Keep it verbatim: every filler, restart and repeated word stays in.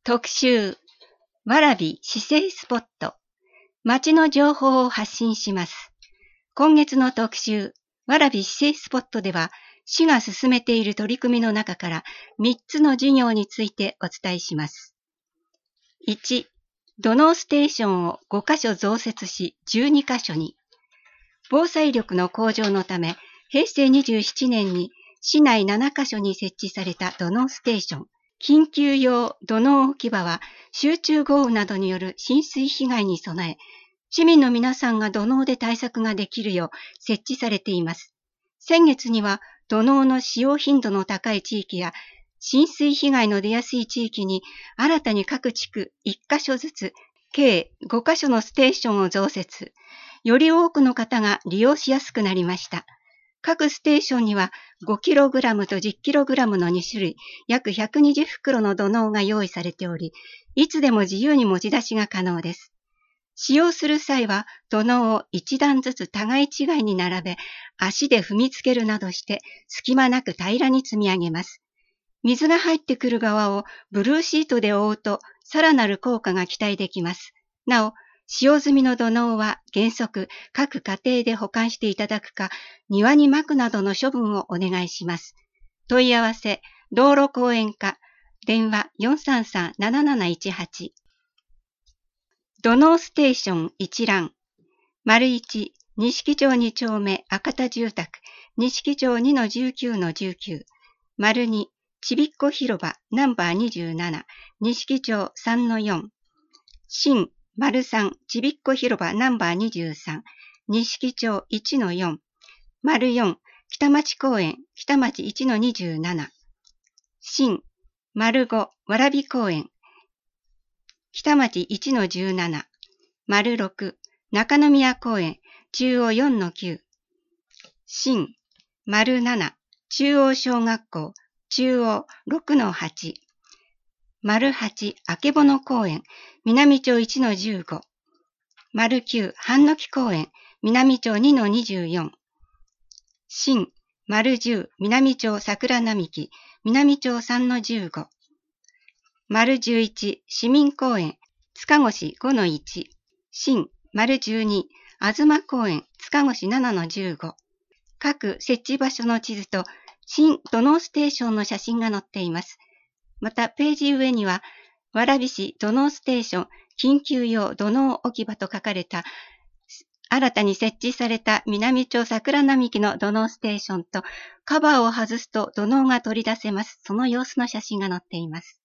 特集、蕨市政スポット、街の情報を発信します。今月の特集、蕨市政スポットでは、市が進めている取り組みの中からみっつの事業についてお伝えします。いち、土のうステーションをごかしょ増設しじゅうにかしょに。防災力の向上のため、へいせいにじゅうななねんに市内ななかしょに設置された土のうステーション、緊急用土のう置き場は集中豪雨などによる浸水被害に備え、市民の皆さんが土のうで対策ができるよう設置されています。先月には土のうの使用頻度の高い地域や浸水被害の出やすい地域に新たに各地区いっかしょずつ計ごかしょのステーションを増設。より多くの方が利用しやすくなりました。各ステーションには ごキログラム と じゅっキログラム のにしゅるい、約ひゃくにじゅっふくろの土のうが用意されており、いつでも自由に持ち出しが可能です。使用する際は土のうを一段ずつ互い違いに並べ、足で踏みつけるなどして隙間なく平らに積み上げます。水が入ってくる側をブルーシートで覆うとさらなる効果が期待できます。なお、使用済みの土のうは原則各家庭で保管していただくか、庭に撒くなどの処分をお願いします。問い合わせ、道路公園課、電話 よんさんさんなななないちはち。土のうステーション一覧。丸いち、錦町にちょうめ赤田住宅、錦町 にのじゅうきゅうのじゅうきゅう。丸に、ちびっこ広場ナンバーにじゅうなな、錦町 さんのよん。新丸さん、ちびっこ広場ナンバーにじゅうさん、錦町 いちのよん。丸よん、北町公園、北町 いちのにじゅうなな。新丸ご、蕨公園、北町 いちのじゅうなな。丸ろく、中宮公園、中央 よんのきゅう。新丸なな、中央小学校、中央 ろくのはち。丸はち、あけぼの公園、南町 いちのじゅうご。丸きゅう、半の木公園、南町 にのにじゅうよん。新丸じゅう、南町桜並木、南町 さんのじゅうご。丸じゅういち、市民公園、塚越 ごのいち。新丸じゅうに、東公園、塚越 ななのじゅうご。各設置場所の地図と新土のうステーションの写真が載っています。また、ページ上には、蕨市土のうステーション緊急用土のう置き場と書かれた、新たに設置された南町桜並木の土のうステーションと、カバーを外すと土のうが取り出せます。その様子の写真が載っています。